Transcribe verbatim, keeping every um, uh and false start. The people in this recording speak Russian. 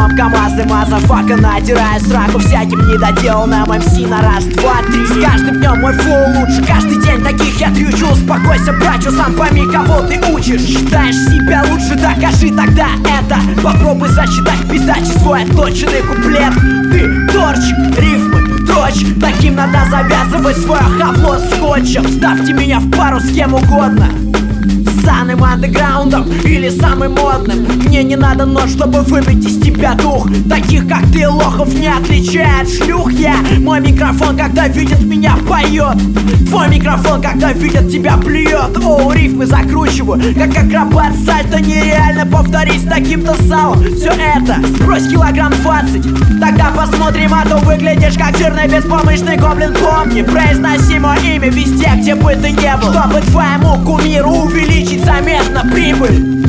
гном, КамАЗы, мазафака, натирая сраку всяким недоделанным эм си на раз, два, три. С каждым днем мой флоу лучше, каждый день таких я трючу. Успокойся, братью, сам пойми, кого ты учишь. Считаешь себя лучше, докажи тогда это. Попробуй засчитать пиздачи свой отточенный куплет. Ты торч, рифмы, дрочь. Таким надо завязывать свое хабло скотчем. Ставьте меня в пару с кем угодно, самым андеграундом или самым модным. Мне не надо нот, чтобы выбить из тебя дух. Таких как ты лохов не отличает шлюх. Я, мой микрофон, когда видит меня, поет. Твой микрофон, когда видит тебя, плюет. О, рифмы закручиваю, как акробат сальто. Нереально повторить с таким-то салом все это. Сбрось килограмм двадцать, тогда посмотрим, а то выглядишь как жирный беспомощный гоблин. Помни, произноси мое имя везде, где бы ты не был, чтобы твоему кумиру увеличить заметно прибыль.